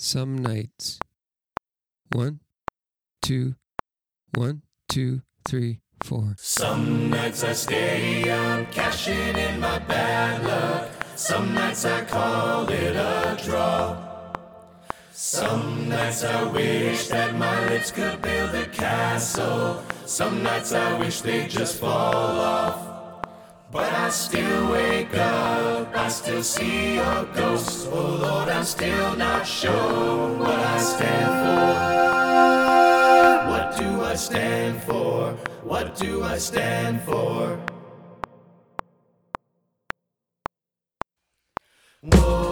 Some nights. 1, 2, 1, 2, 3, 4. Some nights I stay up, cashing in my bad luck. Some nights I call it a draw. Some nights I wish that my lips could build a castle. Some nights I wish they'd just fall off. But I still wake up, I still see your ghost. Oh Lord, I'm still not sure what I stand for. What do I stand for? What do I stand for? Whoa.